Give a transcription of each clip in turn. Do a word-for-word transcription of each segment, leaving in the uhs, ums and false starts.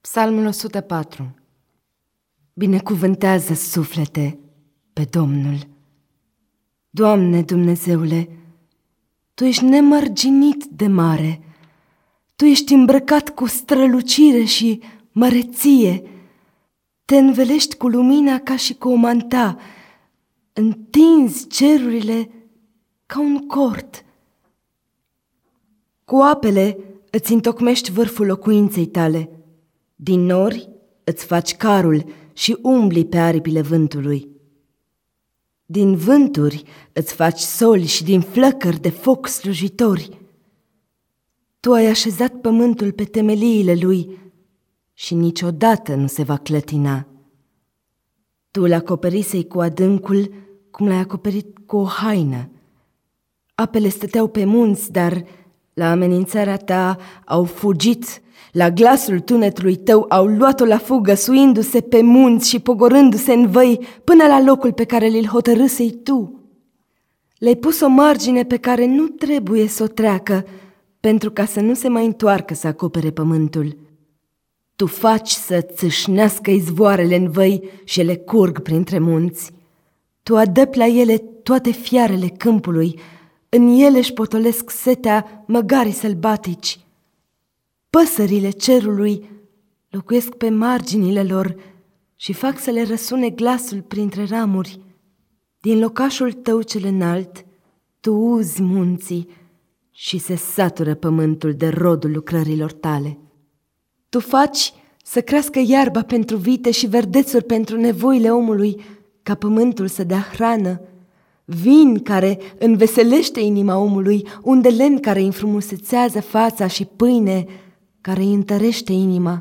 Psalmul o sută patru. Binecuvântează, suflete, pe Domnul. Doamne Dumnezeule, Tu ești nemărginit de mare, Tu ești îmbrăcat cu strălucire și măreție, Te învelești cu lumina ca și cu o manta, întinzi cerurile ca un cort. Cu apele îți întocmești vârful locuinței tale, din nori îți faci carul și umbli pe aripile vântului. Din vânturi îți faci soli și din flăcări de foc slujitori. Tu ai așezat pământul pe temeliile lui și niciodată nu se va clătina. Tu l-acoperisei cu adâncul cum l-ai acoperit cu o haină. Apele stăteau pe munți, dar la amenințarea ta au fugit. La glasul tunetului tău au luat-o la fugă, suindu-se pe munți și pogorându-se în văi până la locul pe care l hotărâsei tu. Le-ai pus o margine pe care nu trebuie să o treacă, pentru ca să nu se mai întoarcă să acopere pământul. Tu faci să țâșnească izvoarele în văi și ele curg printre munți. Tu adăpi la ele toate fiarele câmpului, în ele își potolesc setea măgarii sălbatici. Păsările cerului locuiesc pe marginile lor și fac să le răsune glasul printre ramuri. Din locașul tău cel înalt, tu uzi munții și se satură pământul de rodul lucrărilor tale. Tu faci să crească iarba pentru vite și verdețuri pentru nevoile omului, ca pământul să dea hrană, vin care înveselește inima omului, unde lemn care îi înfrumusețează fața și pâine care îi întărește inima.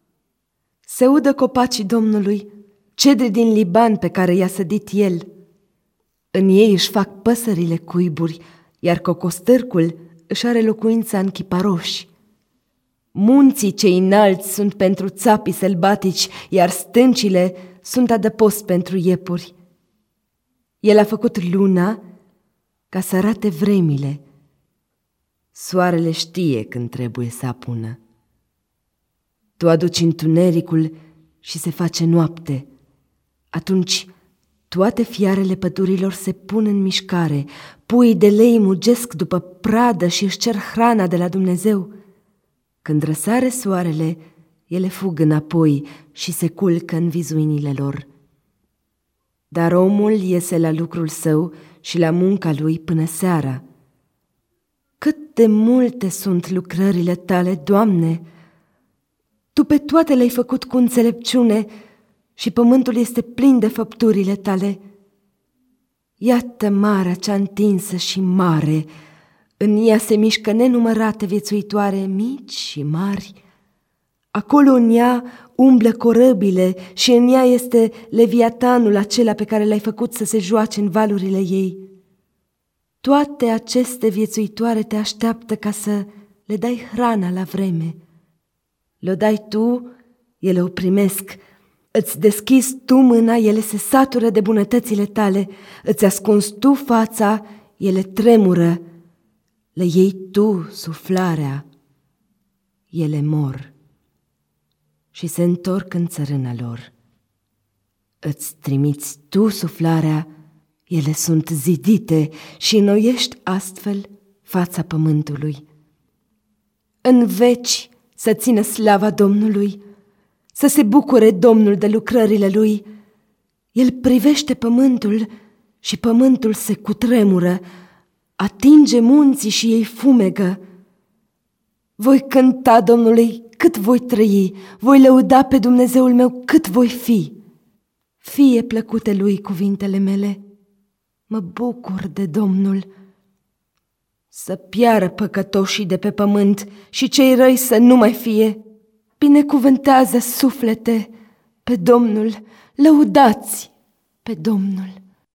Se udă copacii Domnului, cedri din Liban pe care i-a sădit El. În ei își fac păsările cuiburi, iar cocostârcul își are locuința în chiparoși. Munții cei înalți sunt pentru țapii sălbatici, iar stâncile sunt adăpost pentru iepuri. El a făcut luna ca să arate vremile. Soarele știe când trebuie să apună. Tu aduci întunericul și se face noapte. Atunci toate fiarele pădurilor se pun în mișcare, puii de lei mugesc după pradă și își cer hrana de la Dumnezeu. Când răsare soarele, ele fug înapoi și se culcă în vizuinile lor. Dar omul iese la lucrul său și la munca lui până seara. Cât de multe sunt lucrările tale, Doamne! Tu pe toate le-ai făcut cu înțelepciune și pământul este plin de făpturile tale. Iată marea cea întinsă și mare, în ea se mișcă nenumărate viețuitoare, mici și mari. Acolo în ea umblă corăbile și în ea este leviatanul acela pe care l-ai făcut să se joace în valurile ei. Toate aceste viețuitoare te așteaptă ca să le dai hrana la vreme. Le-o dai tu, ele o primesc. Îți deschizi tu mâna, ele se satură de bunătățile tale. Îți ascunzi tu fața, ele tremură. Le iei tu suflarea, ele mor și se întorc în țărâna lor. Îți trimiți tu suflarea, ele sunt zidite și înnoiești astfel fața pământului. În veci să țină slava Domnului, să se bucure Domnul de lucrările Lui. El privește pământul și pământul se cutremură, atinge munții și ei fumegă. Voi cânta Domnului cât voi trăi, voi lăuda pe Dumnezeul meu cât voi fi. Fie plăcute Lui cuvintele mele, mă bucur de Domnul. Să piară păcătoșii de pe pământ și cei răi să nu mai fie. Binecuvântează, suflete, pe Domnul, lăudați pe Domnul.